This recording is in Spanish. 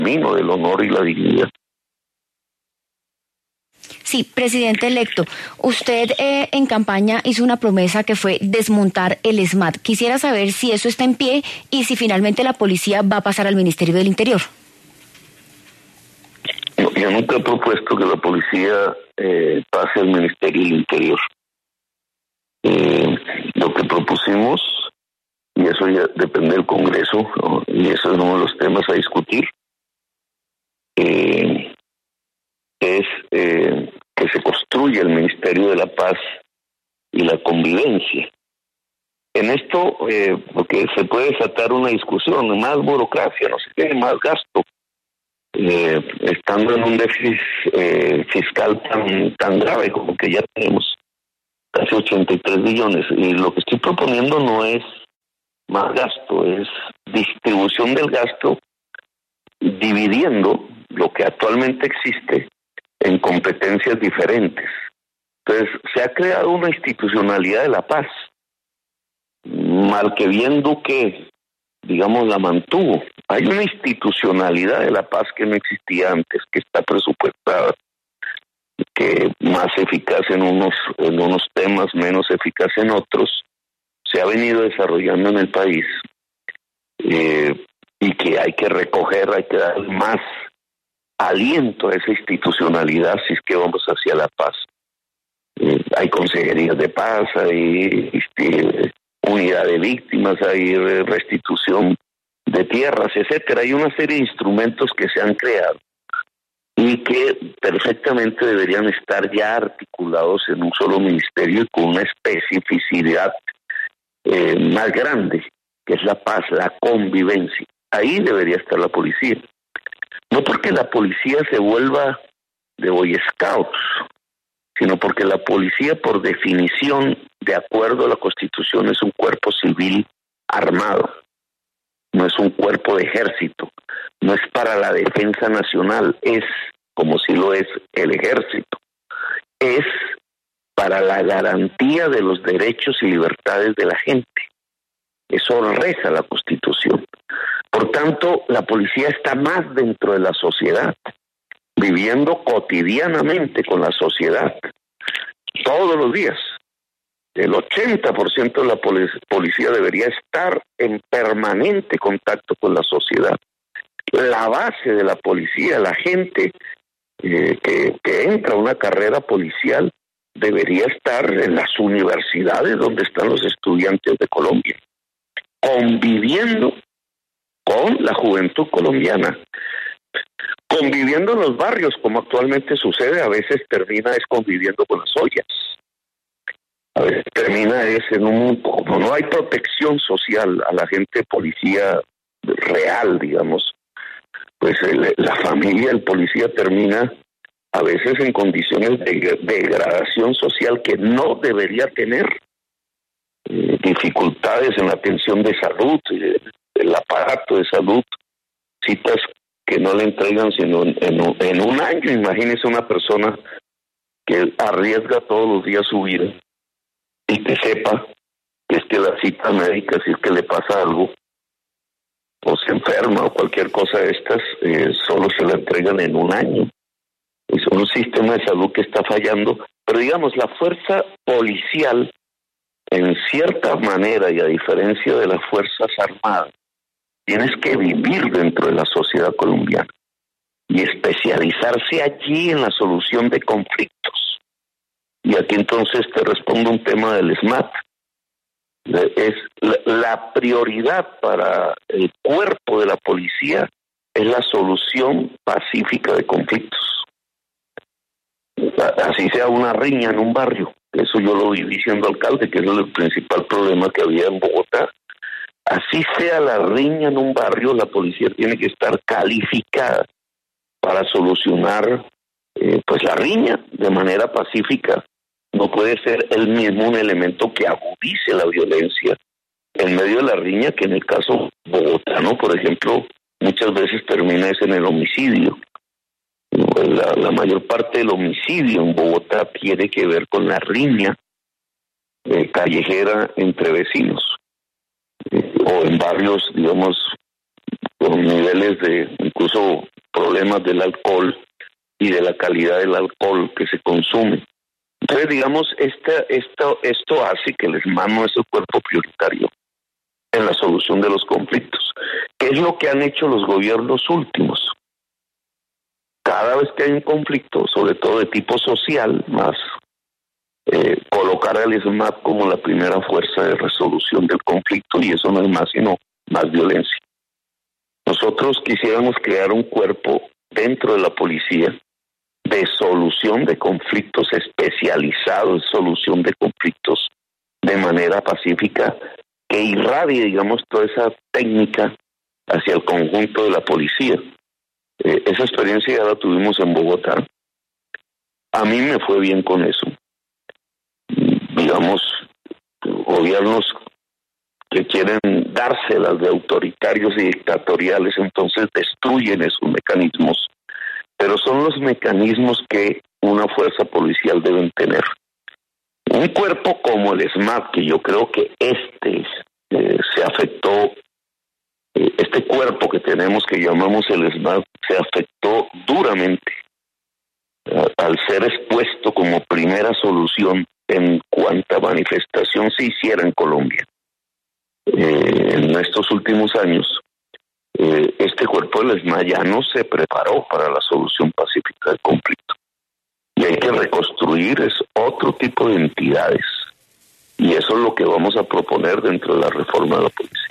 camino del honor y la dignidad. Sí, presidente electo, usted en campaña hizo una promesa que fue desmontar el ESMAD. Quisiera saber si eso está en pie y si finalmente la policía va a pasar al Ministerio del Interior. No, yo nunca he propuesto que la policía pase al Ministerio del Interior. Lo que propusimos, y eso ya depende del Congreso, ¿no? Y eso es uno de los temas a discutir, es que se construya el Ministerio de la Paz y la Convivencia. En esto, porque se puede desatar una discusión, más burocracia, no sé qué, más gasto, estando en un déficit fiscal tan grave como que ya tenemos, casi 83 billones. Y lo que estoy proponiendo no es más gasto, es distribución del gasto, dividiendo lo que actualmente existe en competencias diferentes. Entonces, se ha creado una institucionalidad de la paz, mal que bien Duque, digamos, la mantuvo. Hay una institucionalidad de la paz que no existía antes, que está presupuestada, que más eficaz en unos temas, menos eficaz en otros, se ha venido desarrollando en el país, y que hay que recoger, hay que dar más aliento a esa institucionalidad si es que vamos hacia la paz. Hay consejerías de paz, hay unidad de víctimas, hay restitución de tierras, etcétera. Hay una serie de instrumentos que se han creado y que perfectamente deberían estar ya articulados en un solo ministerio y con una especificidad más grande, que es la paz, la convivencia. Ahí debería estar la policía. No porque la policía se vuelva de Boy Scouts, sino porque la policía, por definición, de acuerdo a la Constitución, es un cuerpo civil armado, no es un cuerpo de ejército, no es para la defensa nacional, es, como si lo es el ejército, es para la garantía de los derechos y libertades de la gente. Eso reza la Constitución. Por tanto, la policía está más dentro de la sociedad, viviendo cotidianamente con la sociedad, todos los días. El 80% de la policía debería estar en permanente contacto con la sociedad. La base de la policía, la gente que entra a una carrera policial, debería estar en las universidades donde están los estudiantes de Colombia, conviviendo con la juventud colombiana, conviviendo en los barrios, como actualmente sucede. A veces termina conviviendo con las ollas, a veces termina como no hay protección social a la gente policía real, digamos, pues la familia del policía termina a veces en condiciones de degradación social que no debería tener, dificultades en la atención de salud, el aparato de salud, citas que no le entregan sino en un año. Imagínese una persona que arriesga todos los días su vida y que sepa que es que la cita médica, si es que le pasa algo o se enferma o cualquier cosa de estas, solo se la entregan en un año. Es un sistema de salud que está fallando, pero digamos, la fuerza policial, en cierta manera, y a diferencia de las Fuerzas Armadas, tienes que vivir dentro de la sociedad colombiana y especializarse allí en la solución de conflictos. Y aquí entonces te respondo un tema del SMAT. Es la prioridad para el cuerpo de la policía es la solución pacífica de conflictos. Así sea una riña en un barrio, eso yo lo viví siendo alcalde, que es el principal problema que había en Bogotá. Así sea la riña en un barrio, la policía tiene que estar calificada para solucionar pues la riña de manera pacífica. No puede ser el mismo un elemento que agudice la violencia en medio de la riña, que en el caso bogotano, por ejemplo, muchas veces termina en el homicidio. La mayor parte del homicidio en Bogotá tiene que ver con la riña callejera entre vecinos, o en barrios, digamos, con niveles de incluso problemas del alcohol y de la calidad del alcohol que se consume. Entonces, digamos, esto hace que el ESMAD no es el cuerpo prioritario en la solución de los conflictos. ¿Qué es lo que han hecho los gobiernos últimos? Cada vez que hay un conflicto, sobre todo de tipo social, más colocar al ESMAD como la primera fuerza de resolución del conflicto, y eso no es más sino más violencia. Nosotros quisiéramos crear un cuerpo dentro de la policía de solución de conflictos, especializado en solución de conflictos de manera pacífica, que irradie, digamos, toda esa técnica hacia el conjunto de la policía. Esa experiencia ya la tuvimos en Bogotá. A mí me fue bien con eso. Digamos, gobiernos que quieren dárselas de autoritarios y dictatoriales, entonces destruyen esos mecanismos. Pero son los mecanismos que una fuerza policial deben tener. Un cuerpo como el ESMAD, que yo creo que se afectó, este cuerpo que tenemos que llamamos el ESMAD, se afectó duramente al ser expuesto como primera solución en cuanta manifestación se hiciera en Colombia. En estos últimos años, este cuerpo del ESMAD ya no se preparó para la solución pacífica del conflicto. Y hay que reconstruir otro tipo de entidades. Y eso es lo que vamos a proponer dentro de la reforma de la policía.